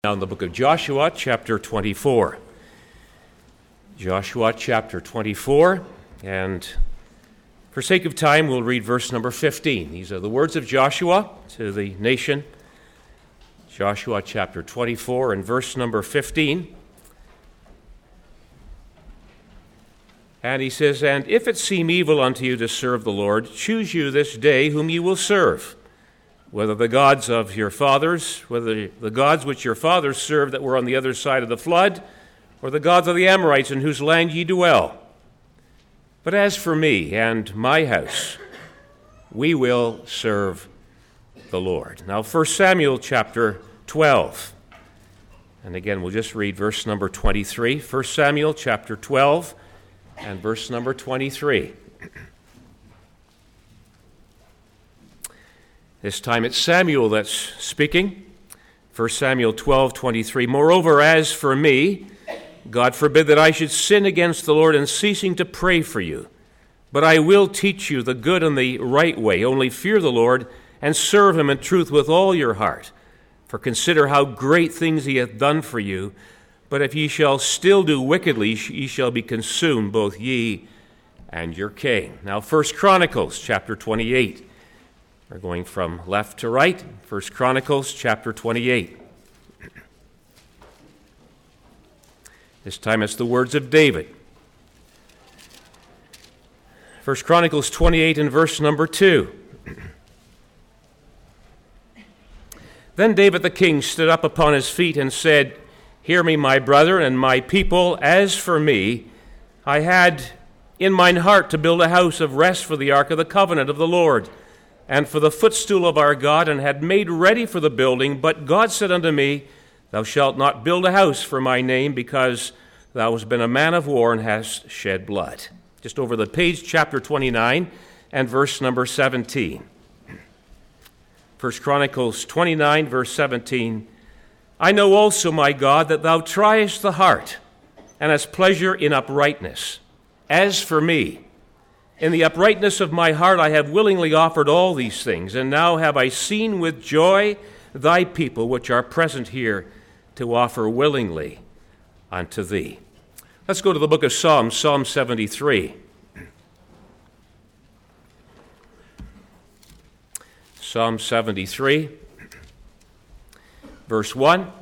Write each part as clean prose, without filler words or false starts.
Now in the book of Joshua, chapter 24. Joshua, chapter 24, and for sake of time, we'll read verse number 15. These are the words of Joshua to the nation. Joshua, chapter 24, and verse number 15. And he says, "And if it seem evil unto you to serve the Lord, choose you this day whom you will serve. Whether the gods of your fathers, whether the gods which your fathers served that were on the other side of the flood, or the gods of the Amorites in whose land ye dwell. But as for me and my house, we will serve the Lord." Now 1 Samuel chapter 12. And again, we'll just read verse number 23. 1 Samuel chapter 12 and verse number 23. This time it's Samuel that's speaking. 1 Samuel 12:23. "Moreover, as for me, God forbid that I should sin against the Lord in ceasing to pray for you. But I will teach you the good and the right way. Only fear the Lord and serve him in truth with all your heart. For consider how great things he hath done for you. But if ye shall still do wickedly, ye shall be consumed, both ye and your king." Now 1 Chronicles chapter 28. We're going from left to right. 1 Chronicles chapter 28. This time it's the words of David. 1 Chronicles 28 and verse number 2. "Then David the king stood up upon his feet and said, Hear me, my brethren and my people. As for me, I had in mine heart to build a house of rest for the ark of the covenant of the Lord, and for the footstool of our God, and had made ready for the building. But God said unto me, Thou shalt not build a house for my name, because thou hast been a man of war and hast shed blood." Just over the page, chapter 29 and verse number 17. 1 Chronicles 29, verse 17. "I know also, my God, that thou triest the heart, and hast pleasure in uprightness. As for me, in the uprightness of my heart I have willingly offered all these things, and now have I seen with joy thy people which are present here to offer willingly unto thee." Let's go to the book of Psalms, Psalm 73. Psalm 73, verse 1.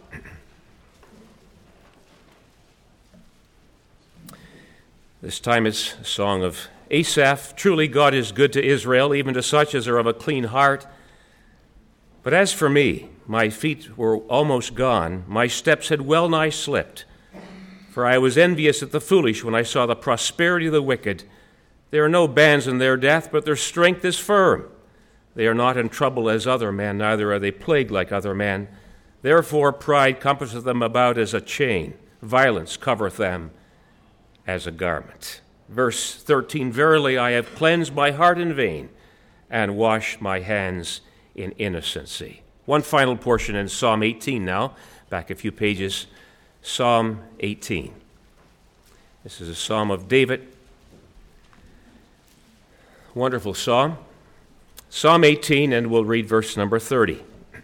This time it's a song of Asaph. "Truly God is good to Israel, even to such as are of a clean heart. But as for me, my feet were almost gone, my steps had well nigh slipped. For I was envious at the foolish when I saw the prosperity of the wicked. There are no bands in their death, but their strength is firm. They are not in trouble as other men, neither are they plagued like other men. Therefore pride compasseth them about as a chain, violence covereth them as a garment." Verse 13, "Verily I have cleansed my heart in vain, and washed my hands in innocency." One final portion in Psalm 18 now, back a few pages, Psalm 18. This is a psalm of David. Wonderful psalm. Psalm 18, and we'll read verse number 30.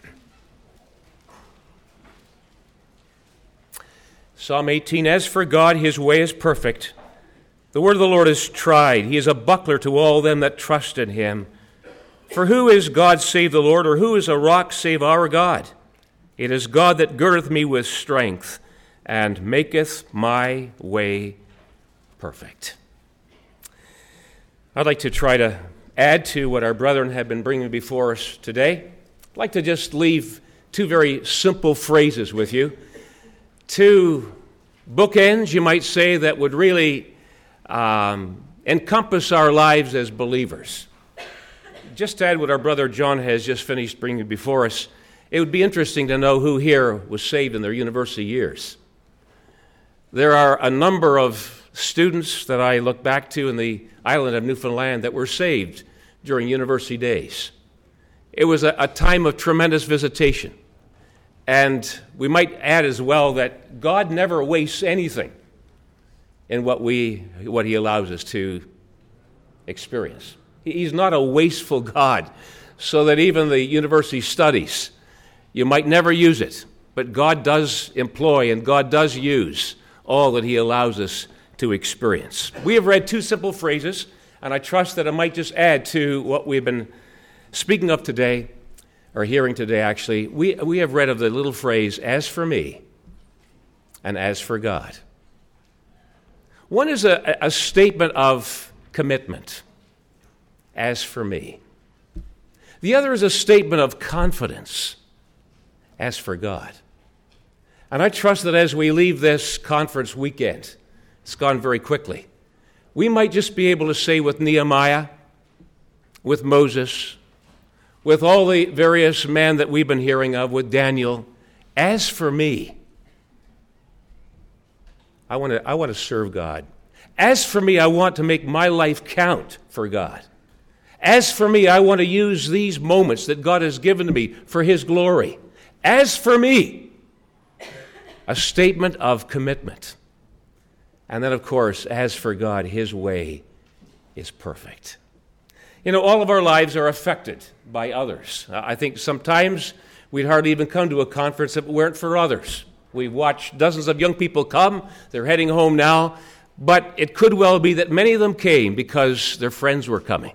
Psalm 18, "As for God, his way is perfect. The word of the Lord is tried. He is a buckler to all them that trust in him. For who is God save the Lord, or who is a rock save our God? It is God that girdeth me with strength, and maketh my way perfect." I'd like to try to add to what our brethren have been bringing before us today. I'd like to just leave two very simple phrases with you. Two bookends, you might say, that would really encompass our lives as believers. Just to add what our brother John has just finished bringing before us, it would be interesting to know who here was saved in their university years. There are a number of students that I look back to in the island of Newfoundland that were saved during university days. It was a time of tremendous visitation. And we might add as well that God never wastes anything in what he allows us to experience. He's not a wasteful God, so that even the university studies, you might never use it. but God does employ and God does use all that he allows us to experience. We have read two simple phrases, and I trust that I might just add to what we've been speaking of today, or hearing today actually. We have read of the little phrase, as for me and as for God. One is a statement of commitment, as for me. The other is a statement of confidence, as for God. And I trust that as we leave this conference weekend, it's gone very quickly, we might just be able to say with Nehemiah, with Moses, with all the various men that we've been hearing of, with Daniel, as for me, I want to serve God. As for me, I want to make my life count for God. As for me, I want to use these moments that God has given to me for his glory. As for me, a statement of commitment. And then, of course, as for God, his way is perfect. You know, all of our lives are affected by others. I think sometimes we'd hardly even come to a conference if it weren't for others. We've watched dozens of young people come. They're heading home now. But it could well be that many of them came because their friends were coming.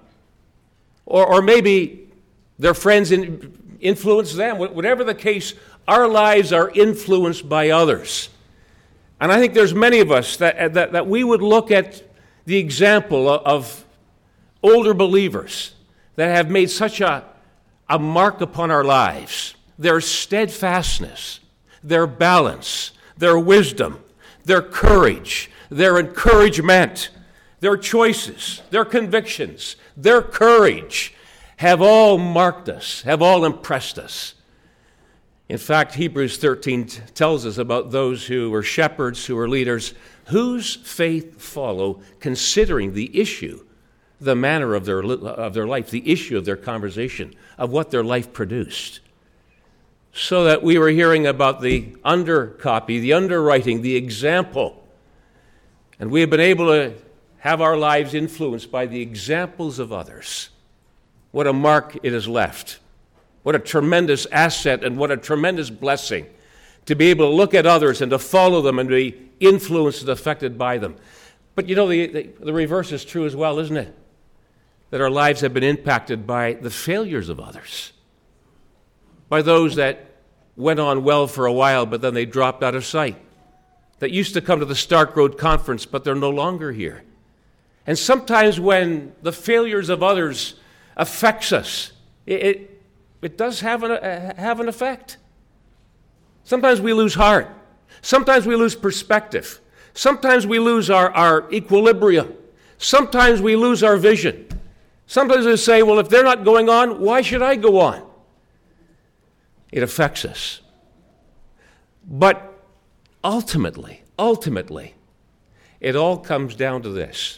Or maybe their friends influenced them. Whatever the case, our lives are influenced by others. And I think there's many of us that we would look at the example of older believers that have made such a mark upon our lives. Their steadfastness, their balance, their wisdom, their courage, their encouragement, their choices, their convictions, their courage have all marked us, have all impressed us. In fact, Hebrews 13 tells us about those who were shepherds, who were leaders, whose faith follow, considering the issue, the manner of their life, the issue of their conversation, of what their life produced. So that we were hearing about the undercopy, the underwriting, the example. And we have been able to have our lives influenced by the examples of others. What a mark it has left. What a tremendous asset and what a tremendous blessing to be able to look at others and to follow them and be influenced and affected by them. But you know, the reverse is true as well, isn't it? That our lives have been impacted by the failures of others. By those that went on well for a while, but then they dropped out of sight. That used to come to the Stark Road Conference, but they're no longer here. And sometimes when the failures of others affects us, it does have an effect. Sometimes we lose heart. Sometimes we lose perspective. Sometimes we lose our equilibrium. Sometimes we lose our vision. Sometimes we say, well, if they're not going on, why should I go on? It affects us. But ultimately, it all comes down to this.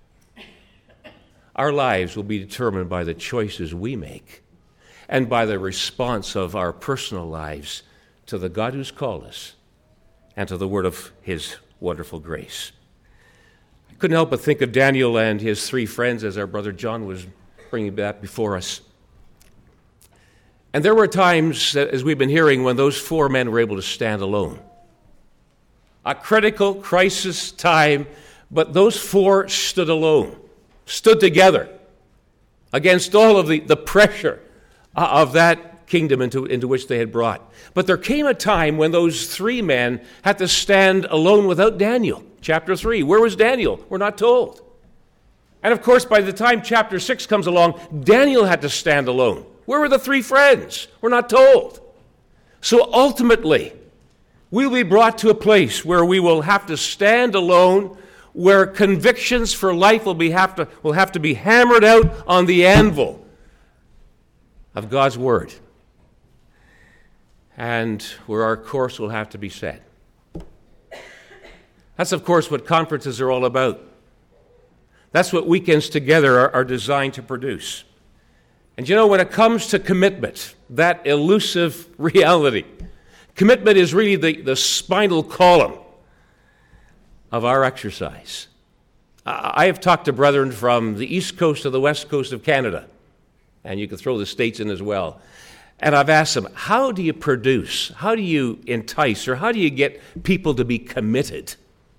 Our lives will be determined by the choices we make and by the response of our personal lives to the God who's called us and to the word of his wonderful grace. I couldn't help but think of Daniel and his three friends as our brother John was bringing that before us. And there were times, as we've been hearing, when those four men were able to stand alone. A critical crisis time, but those four stood alone, stood together against all of the pressure of that kingdom into which they had brought. But there came a time when those three men had to stand alone without Daniel. Chapter 3, where was Daniel? We're not told. And of course, by the time chapter 6 comes along, Daniel had to stand alone. Where were the three friends? We're not told. So ultimately, we'll be brought to a place where we will have to stand alone, where convictions for life will have to be hammered out on the anvil of God's word, and where our course will have to be set. That's, of course, what conferences are all about. That's what weekends together are designed to produce. And you know, when it comes to commitment, that elusive reality, commitment is really the spinal column of our exercise. I have talked to brethren from the east coast to the west coast of Canada, and you can throw the States in as well. And I've asked them, how do you produce, how do you entice, or how do you get people to be committed?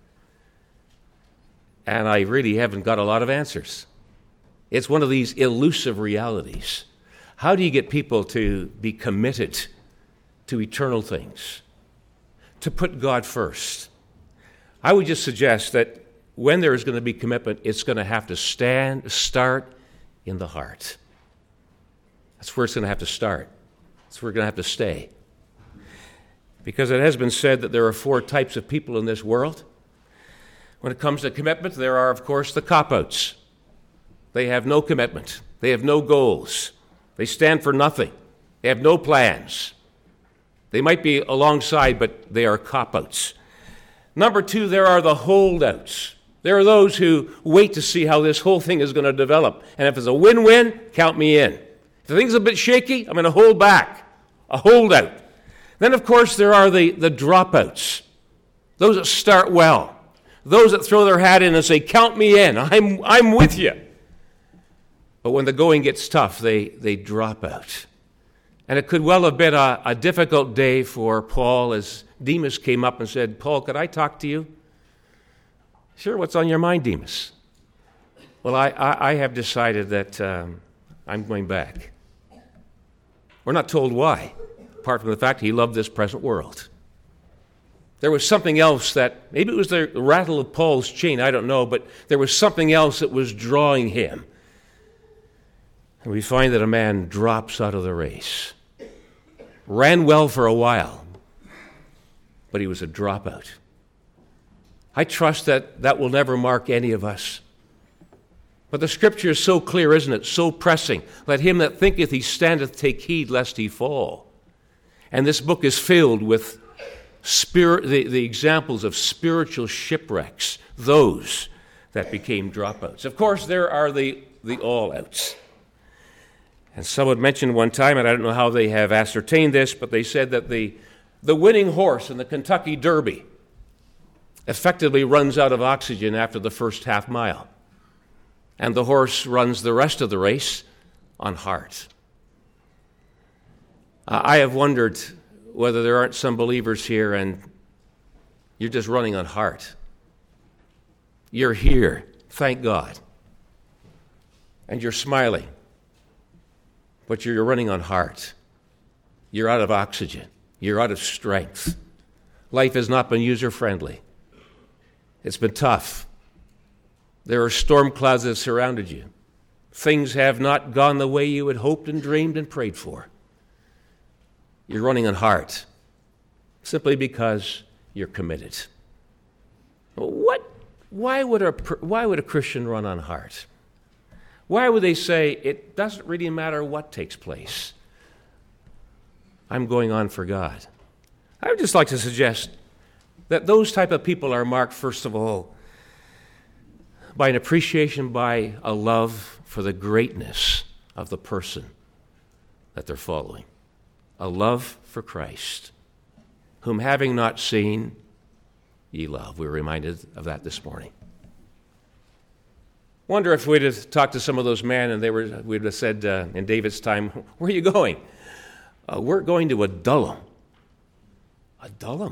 And I really haven't got a lot of answers. It's one of these elusive realities. How do you get people to be committed to eternal things, to put God first? I would just suggest that when there is going to be commitment, it's going to have to start in the heart. That's where it's going to have to start. That's where we're going to have to stay. Because it has been said that there are 4 types of people in this world. When it comes to commitment, there are, of course, the cop-outs. They have no commitment. They have no goals. They stand for nothing. They have no plans. They might be alongside, but they are cop-outs. Number 2, there are the holdouts. There are those who wait to see how this whole thing is going to develop. And if it's a win-win, count me in. If the thing's a bit shaky, I'm going to hold back. A holdout. Then, of course, there are the dropouts. Those that start well. Those that throw their hat in and say, count me in, I'm with you. But when the going gets tough, they drop out. And it could well have been a difficult day for Paul as Demas came up and said, Paul, could I talk to you? Sure, what's on your mind, Demas? Well, I have decided that I'm going back. We're not told why, apart from the fact he loved this present world. There was something else that, maybe it was the rattle of Paul's chain, I don't know, but there was something else that was drawing him. And we find that a man drops out of the race. Ran well for a while, but he was a dropout. I trust that will never mark any of us. But the Scripture is so clear, isn't it? So pressing. Let him that thinketh he standeth take heed lest he fall. And this book is filled with the examples of spiritual shipwrecks, those that became dropouts. Of course, there are the all-outs. And someone mentioned one time, and I don't know how they have ascertained this, but they said that the winning horse in the Kentucky Derby effectively runs out of oxygen after the first half mile. And the horse runs the rest of the race on heart. I have wondered whether there aren't some believers here and you're just running on heart. You're here, thank God. And you're smiling. But you're running on heart. You're out of oxygen. You're out of strength. Life has not been user-friendly. It's been tough. There are storm clouds that have surrounded you. Things have not gone the way you had hoped and dreamed and prayed for. You're running on heart simply because you're committed. Why would a Christian run on heart? Why would they say, it doesn't really matter what takes place? I'm going on for God. I would just like to suggest that those type of people are marked, first of all, by an appreciation, by a love for the greatness of the person that they're following. A love for Christ, whom having not seen, ye love. We were reminded of that this morning. Wonder if we'd have talked to some of those men and we'd have said in David's time, where are you going? We're going to Adullam. Adullam?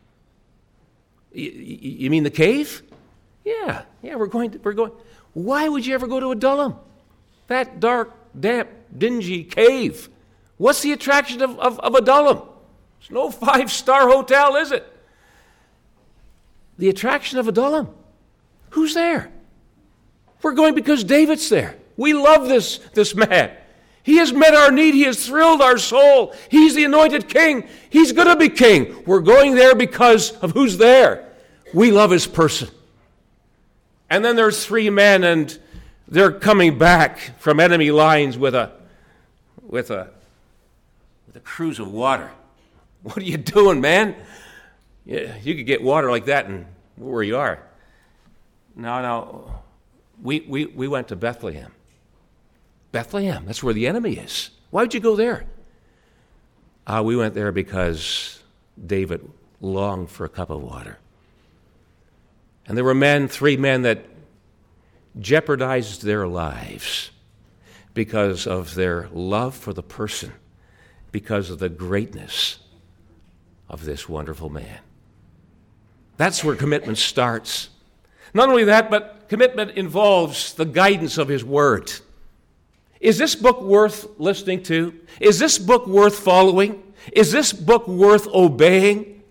You mean the cave? Yeah, we're going. Why would you ever go to Adullam? That dark, damp, dingy cave. What's the attraction of Adullam? It's no 5-star hotel, is it? The attraction of Adullam. Who's there? We're going because David's there. We love this man. He has met our need. He has thrilled our soul. He's the anointed king. He's going to be king. We're going there because of who's there. We love his person. And then there's 3 men, and they're coming back from enemy lines with a cruise of water. What are you doing, man? Yeah, you could get water like that and where you are. No. We went to Bethlehem. Bethlehem, that's where the enemy is. Why would you go there? We went there because David longed for a cup of water. And there were 3 men that jeopardized their lives because of their love for the person because of the greatness of this wonderful man. That's where commitment starts. Not only that, but commitment involves the guidance of his word. Is this book worth listening to? Is this book worth following? Is this book worth obeying?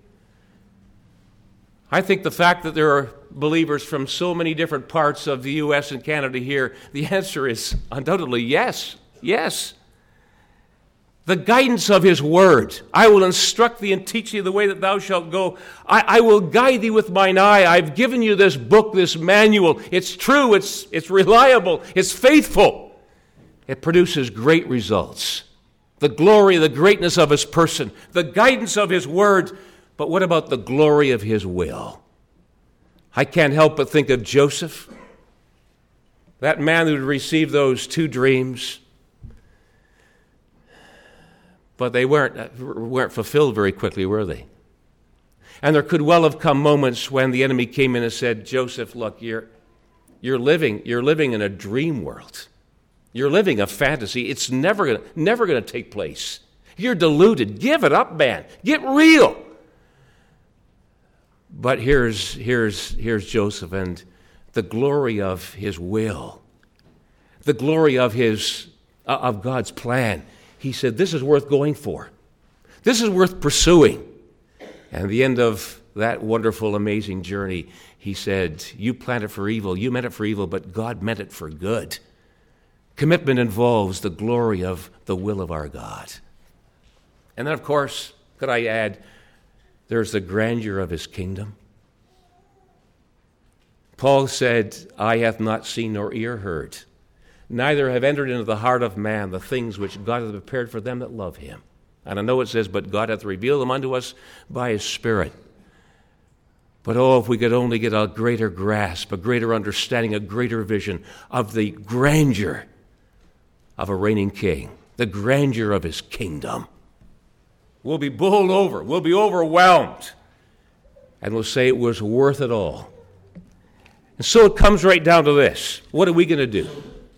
I think the fact that there are believers from so many different parts of the U.S. and Canada here, the answer is undoubtedly yes. Yes. The guidance of his word. I will instruct thee and teach thee the way that thou shalt go. I will guide thee with mine eye. I've given you this book, this manual. It's true, it's reliable, it's faithful. It produces great results. The glory, the greatness of his person, the guidance of his word. But what about the glory of his will? I can't help but think of Joseph, that man who received those 2 dreams. But they weren't fulfilled very quickly, were they? And there could well have come moments when the enemy came in and said, Joseph, look, you're living in a dream world. You're living a fantasy. It's never going to take place. You're deluded. Give it up, man. Get real. But here's Joseph and the glory of his will, the glory of God's plan. He said, this is worth going for. This is worth pursuing. And at the end of that wonderful, amazing journey, he said, you planned it for evil, you meant it for evil, but God meant it for good. Commitment involves the glory of the will of our God. And then, of course, could I add, there's the grandeur of his kingdom. Paul said, eye hath not seen nor ear heard, neither have entered into the heart of man the things which God hath prepared for them that love him. And I know it says, but God hath revealed them unto us by his Spirit. But oh, if we could only get a greater grasp, a greater understanding, a greater vision of the grandeur of a reigning king, the grandeur of his kingdom. We'll be bowled over, we'll be overwhelmed, and we'll say it was worth it all. And so it comes right down to this. What are we going to do?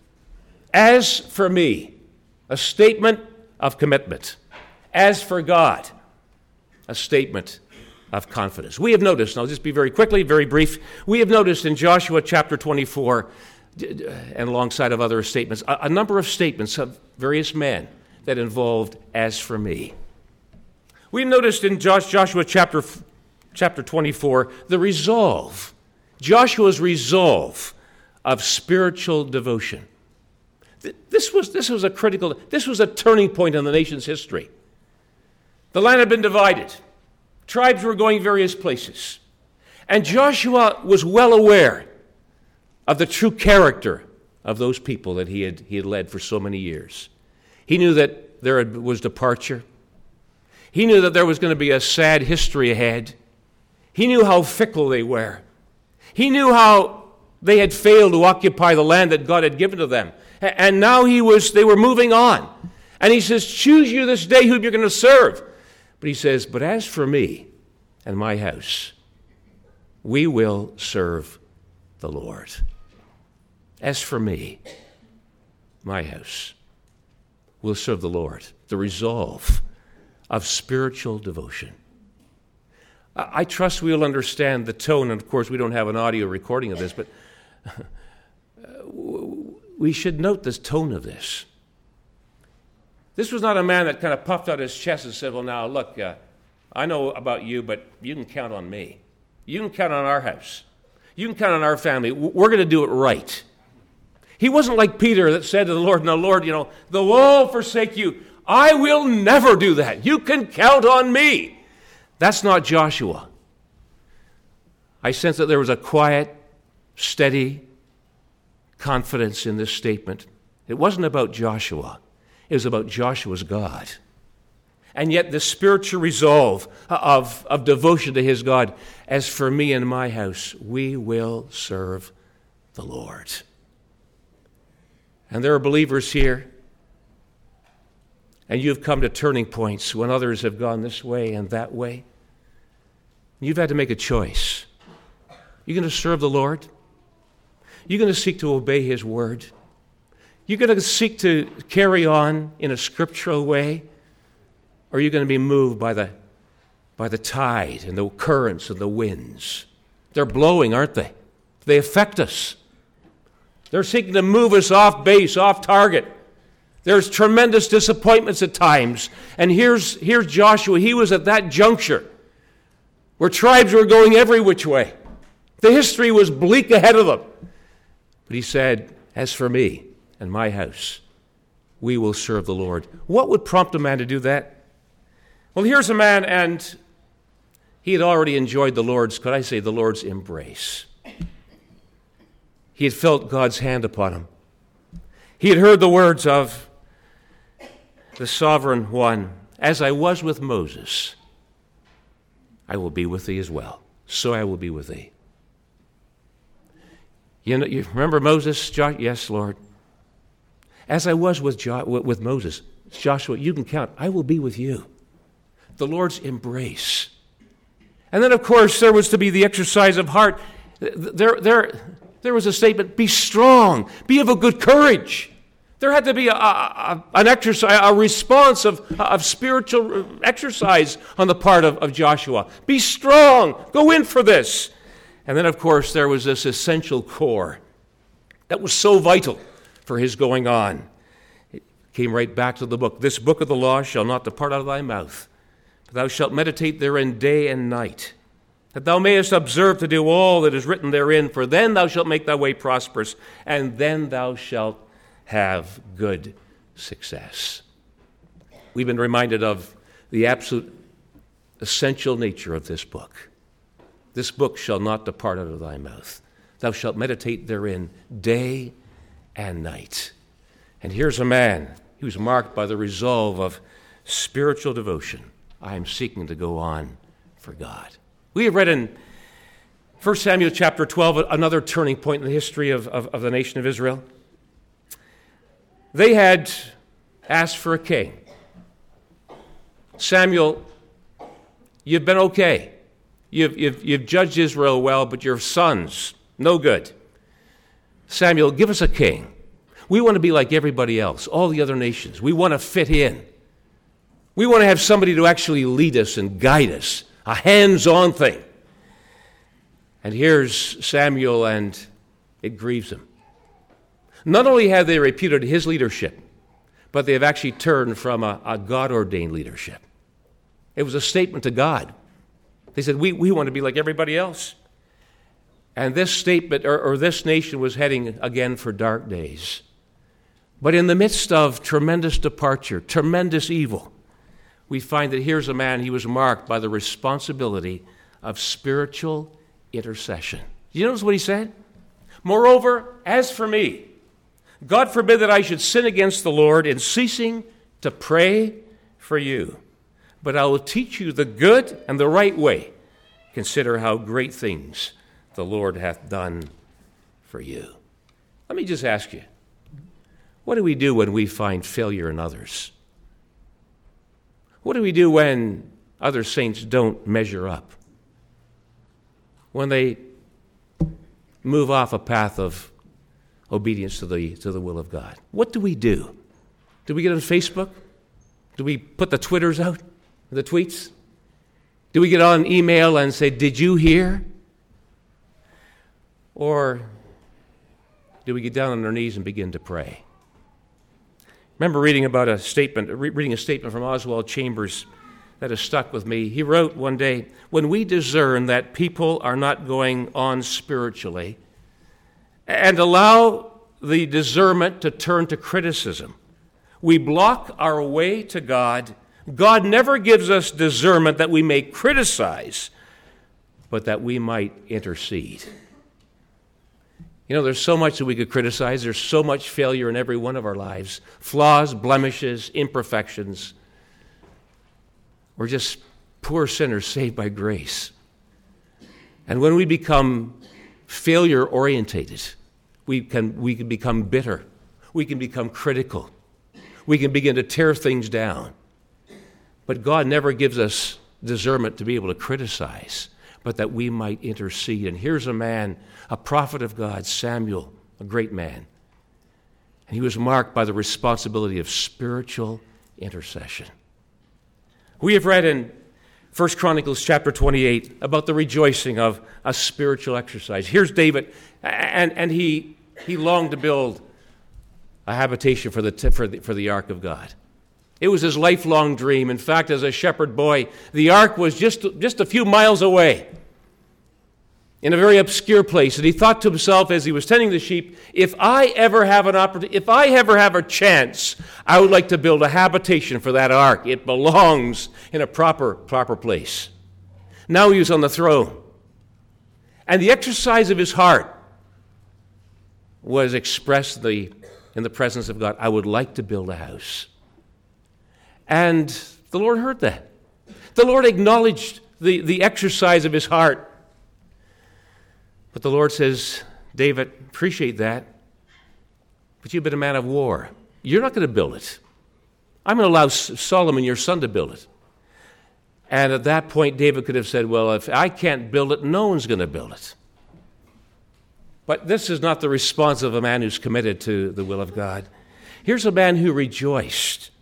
As for me, a statement of commitment. As for God, a statement of confidence. We have noticed, and I'll just be very quickly, very brief, we have noticed in Joshua chapter 24, and alongside of other statements, a number of statements of various men that involved as for me. We noticed in Joshua chapter 24 the resolve, Joshua's resolve of spiritual devotion. This was a turning point in the nation's history. The land had been divided. Tribes were going various places. And Joshua was well aware of the true character of those people that he had led for so many years. He knew that there was departure. He knew that there was going to be a sad history ahead. He knew how fickle they were. He knew how they had failed to occupy the land that God had given to them. And now they were moving on. And he says, choose you this day whom you're going to serve. But he says, but as for me and my house, we will serve the Lord. As for me, my house, we'll serve the Lord. The resolve of spiritual devotion. I trust we'll understand the tone, and of course we don't have an audio recording of this, but we should note the tone of this. This was not a man that kind of puffed out his chest and said, well, now, look, I know about you, but you can count on me. You can count on our house. You can count on our family. We're going to do it right. He wasn't like Peter that said to the Lord, no, Lord, though all forsake you, I will never do that. You can count on me. That's not Joshua. I sense that there was a quiet, steady confidence in this statement. It wasn't about Joshua. It was about Joshua's God. And yet the spiritual resolve of devotion to his God, as for me and my house, we will serve the Lord. And there are believers here, and you've come to turning points when others have gone this way and that way. You've had to make a choice. You're going to serve the Lord. You're going to seek to obey his word. You're going to seek to carry on in a scriptural way, Or are you going to be moved by the tide and the currents and the winds? They're blowing, aren't they? They affect us. They're seeking to move us off base, off target. There's tremendous disappointments at times. And here's Joshua. He was at that juncture where tribes were going every which way. The history was bleak ahead of them. But he said, as for me and my house, we will serve the Lord. What would prompt a man to do that? Well, here's a man, and he had already enjoyed the Lord's embrace. He had felt God's hand upon him. He had heard the words of the Sovereign One, as I was with Moses, I will be with thee as well. So I will be with thee. You remember Moses? Yes, Lord. As I was with Moses, Joshua, you can count. I will be with you. The Lord's embrace. And then, of course, there was to be the exercise of heart. There was a statement, be strong, be of a good courage. There had to be an exercise, a response of spiritual exercise on the part of Joshua. Be strong, go in for this. And then, of course, there was this essential core that was so vital for his going on. It came right back to the book. This book of the law shall not depart out of thy mouth, but thou shalt meditate therein day and night, that thou mayest observe to do all that is written therein, for then thou shalt make thy way prosperous, and then thou shalt have good success. We've been reminded of the absolute essential nature of this book. This book shall not depart out of thy mouth. Thou shalt meditate therein day and night. And here's a man who was marked by the resolve of spiritual devotion. I am seeking to go on for God. We have read in 1 Samuel chapter 12, another turning point in the history of the nation of Israel. They had asked for a king. Samuel, you've been okay. You've judged Israel well, but your sons, no good. Samuel, give us a king. We want to be like everybody else, all the other nations. We want to fit in. We want to have somebody to actually lead us and guide us, a hands-on thing. And here's Samuel, and it grieves him. Not only have they repudiated his leadership, but they have actually turned from a God-ordained leadership. It was a statement to God. They said, we want to be like everybody else. And this statement, or this nation was heading again for dark days. But in the midst of tremendous departure, tremendous evil, we find that here's a man, he was marked by the responsibility of spiritual intercession. You notice what he said? Moreover, as for me, God forbid that I should sin against the Lord in ceasing to pray for you. But I will teach you the good and the right way. Consider how great things the Lord hath done for you. Let me just ask you, what do we do when we find failure in others? What do we do when other saints don't measure up? When they move off a path of obedience to the will of God? What do we do? Do we get on Facebook? Do we put the Twitters out, the tweets? Do we get on email and say, did you hear? Or do we get down on our knees and begin to pray? Remember reading a statement from Oswald Chambers that has stuck with me. He wrote one day, when we discern that people are not going on spiritually and allow the discernment to turn to criticism, we block our way to God. God never gives us discernment that we may criticize, but that we might intercede. You know, there's so much that we could criticize. There's so much failure in every one of our lives. Flaws, blemishes, imperfections. We're just poor sinners saved by grace. And when we become failure-orientated, we can become bitter. We can become critical. We can begin to tear things down. But God never gives us discernment to be able to criticize, but that we might intercede. And here's a man, a prophet of God, Samuel, a great man. And he was marked by the responsibility of spiritual intercession. We have read in 1 Chronicles chapter 28 about the rejoicing of a spiritual exercise. Here's David, and he longed to build a habitation for the ark of God. It was his lifelong dream. In fact, as a shepherd boy, the ark was just a few miles away in a very obscure place. And he thought to himself as he was tending the sheep, if I ever have an opportunity, if I ever have a chance, I would like to build a habitation for that ark. It belongs in a proper place. Now he was on the throne. And the exercise of his heart was expressed in the presence of God. I would like to build a house. And the Lord heard that. The Lord acknowledged the exercise of his heart. But the Lord says, David, appreciate that, but you've been a man of war. You're not going to build it. I'm going to allow Solomon, your son, to build it. And at that point, David could have said, well, if I can't build it, no one's going to build it. But this is not the response of a man who's committed to the will of God. Here's a man who rejoiced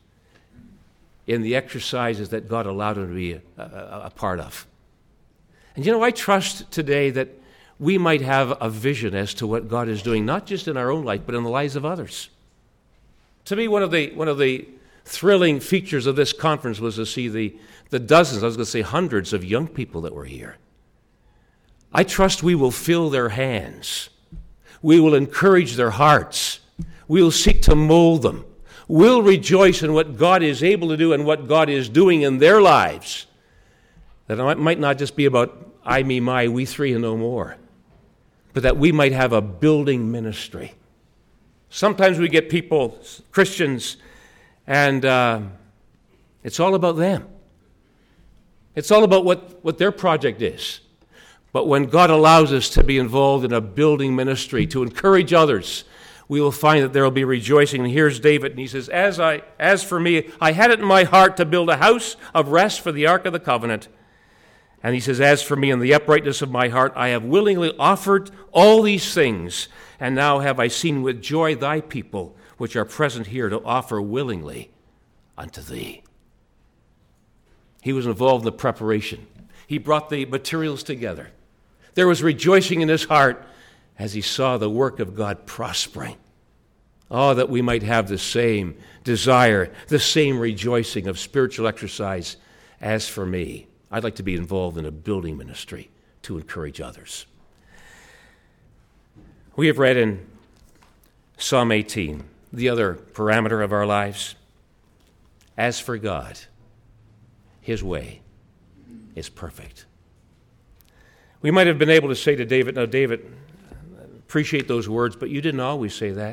in the exercises that God allowed him to be a part of. And I trust today that we might have a vision as to what God is doing, not just in our own life, but in the lives of others. To me, one of the thrilling features of this conference was to see the dozens, I was going to say hundreds of young people that were here. I trust we will fill their hands. We will encourage their hearts. We will seek to mold them. We'll rejoice in what God is able to do and what God is doing in their lives. That it might not just be about I, me, my, we three and no more, but that we might have a building ministry. Sometimes we get people, Christians, and it's all about them. It's all about what their project is. But when God allows us to be involved in a building ministry, to encourage others, we will find that there will be rejoicing. And here's David, and he says, As for me, I had it in my heart to build a house of rest for the ark of the covenant. And he says, as for me, in the uprightness of my heart, I have willingly offered all these things, and now have I seen with joy thy people, which are present here, to offer willingly unto thee. He was involved in the preparation. He brought the materials together. There was rejoicing in his heart as he saw the work of God prospering. Oh, that we might have the same desire, the same rejoicing of spiritual exercise. As for me, I'd like to be involved in a building ministry to encourage others. We have read in Psalm 18, the other parameter of our lives, as for God, his way is perfect. We might have been able to say to David, now David, appreciate those words, but you didn't always say that.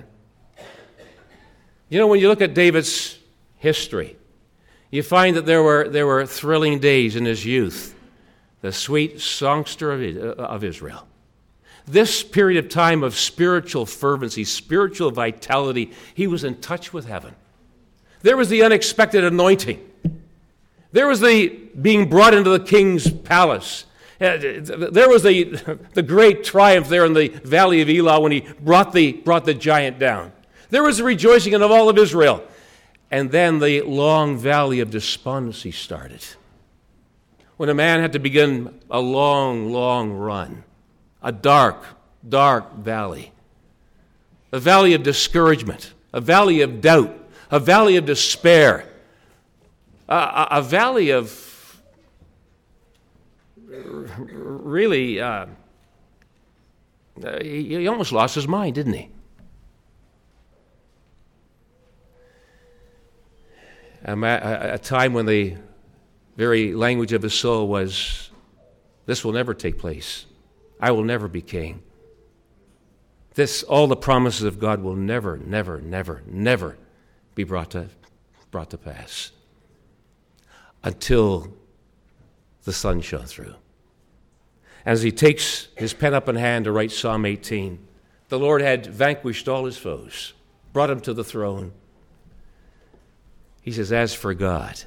When you look at David's history, you find that there were thrilling days in his youth, the sweet songster of Israel. This period of time of spiritual fervency, spiritual vitality, he was in touch with heaven. There was the unexpected anointing. There was the being brought into the king's palace. There was the great triumph there in the valley of Elah when he brought the giant down. There was the rejoicing of all of Israel. And then the long valley of despondency started, when a man had to begin a long, long run, a dark, dark valley, a valley of discouragement, a valley of doubt, a valley of despair, a valley of really, he almost lost his mind, didn't he? A time when the very language of his soul was, this will never take place. I will never be king. All the promises of God will never, never, never, never be brought to pass until the sun shone through. As he takes his pen up in hand to write Psalm 18, the Lord had vanquished all his foes, brought him to the throne. He says, as for God,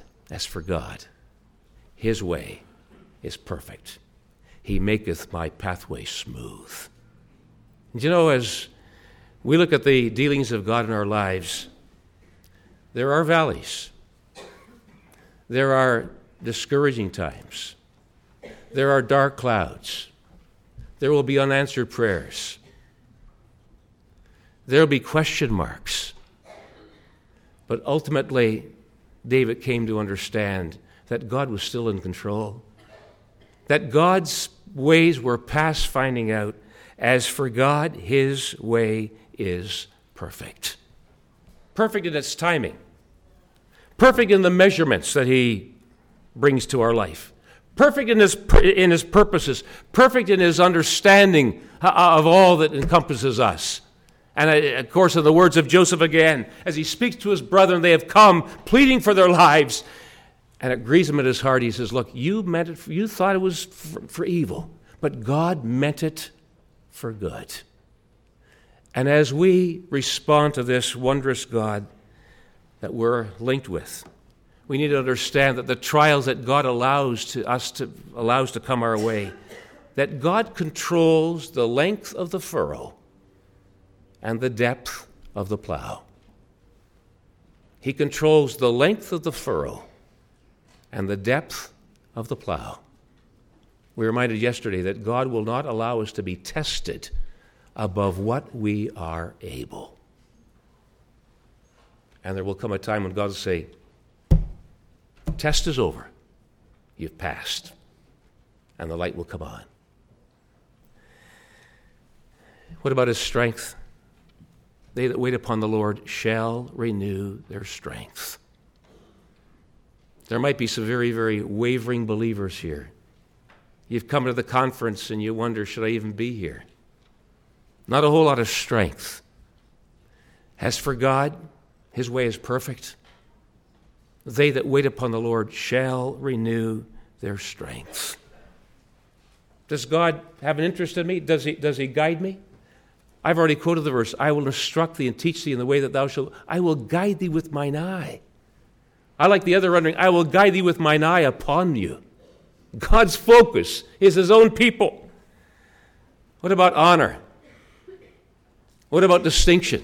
his way is perfect. He maketh my pathway smooth. And as we look at the dealings of God in our lives, there are valleys. There are discouraging times. There are dark clouds. There will be unanswered prayers. There will be question marks. But ultimately, David came to understand that God was still in control, that God's ways were past finding out. As for God, his way is perfect. Perfect in its timing. Perfect in the measurements that he brings to our life. Perfect in his purposes. Perfect in his understanding of all that encompasses us. And of course, in the words of Joseph again, as he speaks to his brethren, they have come pleading for their lives. And it grieves him at his heart. He says, look, you thought it was for evil, but God meant it for good. And as we respond to this wondrous God that we're linked with, we need to understand that the trials that God allows to come our way, that God controls the length of the furrow and the depth of the plow. He controls the length of the furrow and the depth of the plow. We were reminded yesterday that God will not allow us to be tested above what we are able. And there will come a time when God will say, test is over. You've passed. And the light will come on. What about his strength? They that wait upon the Lord shall renew their strength. There might be some very, very wavering believers here. You've come to the conference and you wonder, should I even be here? Not a whole lot of strength. As for God, his way is perfect. They that wait upon the Lord shall renew their strength. Does God have an interest in me? Does he guide me? I've already quoted the verse, I will instruct thee and teach thee in the way that thou shalt. I will guide thee with mine eye. I like the other rendering, I will guide thee with mine eye upon you. God's focus is his own people. What about honor? What about distinction?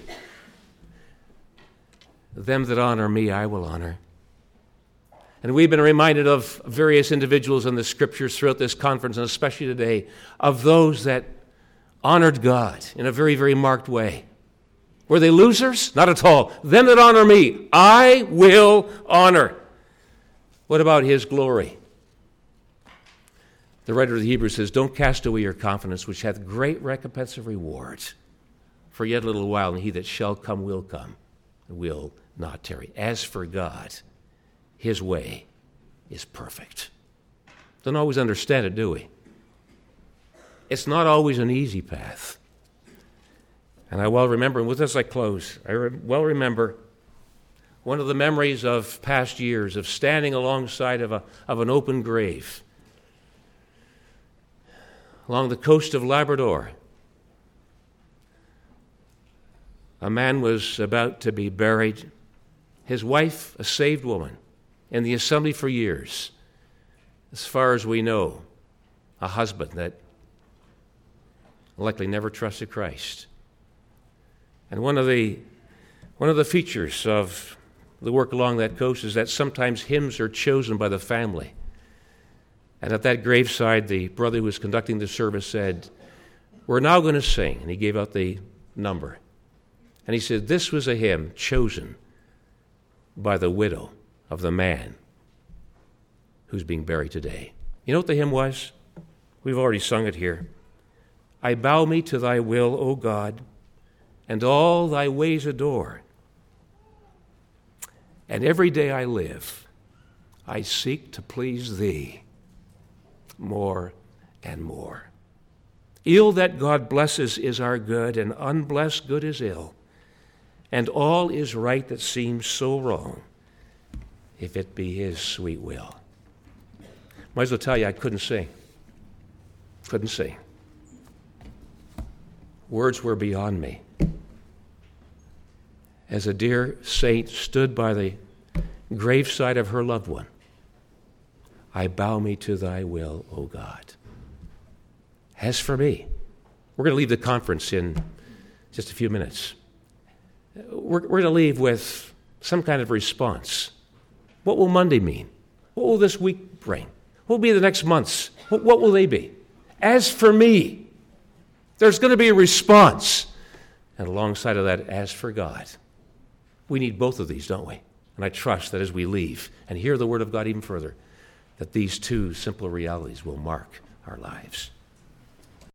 Them that honor me, I will honor. And we've been reminded of various individuals in the Scriptures throughout this conference, and especially today, of those that honored God in a very, very marked way. Were they losers? Not at all. Them that honor me, I will honor. What about his glory? The writer of the Hebrews says, don't cast away your confidence, which hath great recompense of reward. For yet a little while, and he that shall come, and will not tarry. As for God, his way is perfect. Don't always understand it, do we? It's not always an easy path. And I well remember, and with this I close, well remember one of the memories of past years of standing alongside of an open grave along the coast of Labrador. A man was about to be buried. His wife, a saved woman, in the assembly for years. As far as we know, a husband that likely never trusted Christ. And one of the features of the work along that coast is that sometimes hymns are chosen by the family. And at that graveside, the brother who was conducting the service said, we're now going to sing. And he gave out the number. And he said, this was a hymn chosen by the widow of the man who's being buried today. You know what the hymn was? We've already sung it here. I bow me to thy will, O God, and all thy ways adore. And every day I live, I seek to please thee more and more. Ill that God blesses is our good, and unblessed good is ill. And all is right that seems so wrong, if it be his sweet will. Might as well tell you I couldn't sing. Couldn't sing. Words were beyond me. As a dear saint stood by the graveside of her loved one, I bow me to thy will, O God. As for me, we're going to leave the conference in just a few minutes. We're going to leave with some kind of response. What will Monday mean? What will this week bring? What will be the next months? What will they be? As for me, there's going to be a response. And alongside of that, as for God. We need both of these, don't we? And I trust that as we leave and hear the word of God even further, that these two simple realities will mark our lives.